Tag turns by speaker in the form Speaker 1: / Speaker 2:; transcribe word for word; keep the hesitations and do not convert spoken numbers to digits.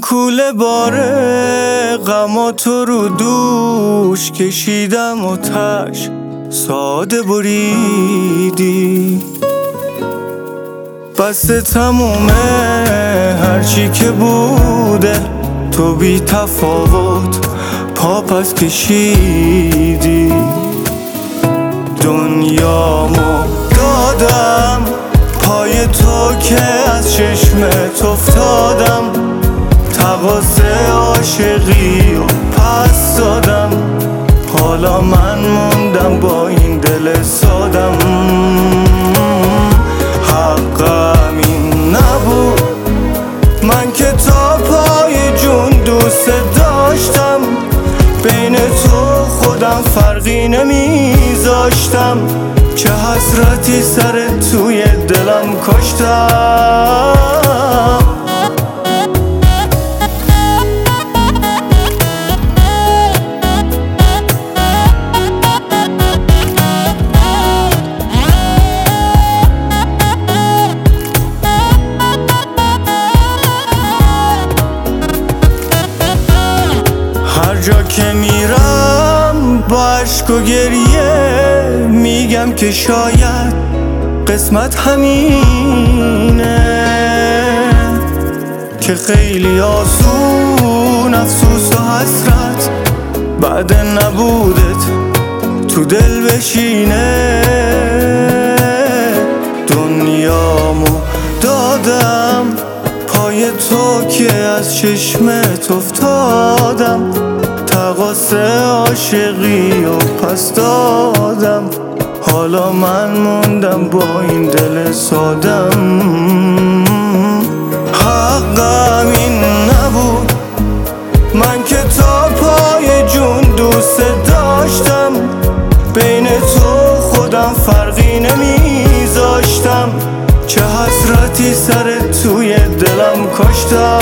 Speaker 1: کوله باره غما تو رو دوش کشیدم و تش ساده بریدی. بسته تمومه هرچی که بوده، تو بی تفاوت پا پس کشیدی. دنیامو دادم پای تو که از چشمت افتادم، تقاضای عاشقی و پس دادم. حالا من موندم با این دل سادم. حقم این نبود، من که تا پای جون دوست داشتم. بین تو خودم فرقی نمیذاشتم، چه حسرتی سر توی دلم کشتم. هر جا که میرم با عشق و گریه میگم که شاید قسمت همینه، که خیلی آسون افسوس و حسرت بعد نبودت تو دل بشینه. دنیامو دادم پای تو که از چشمت افتادم، تقاضای عاشقی و پس دادم. حالا من موندم با این دل سادم. حقم این نبود، من که تا پای جون دوست داشتم. بین تو خودم فرقی نمیذاشتم، چه حسرتی سر توی دلم کشتم.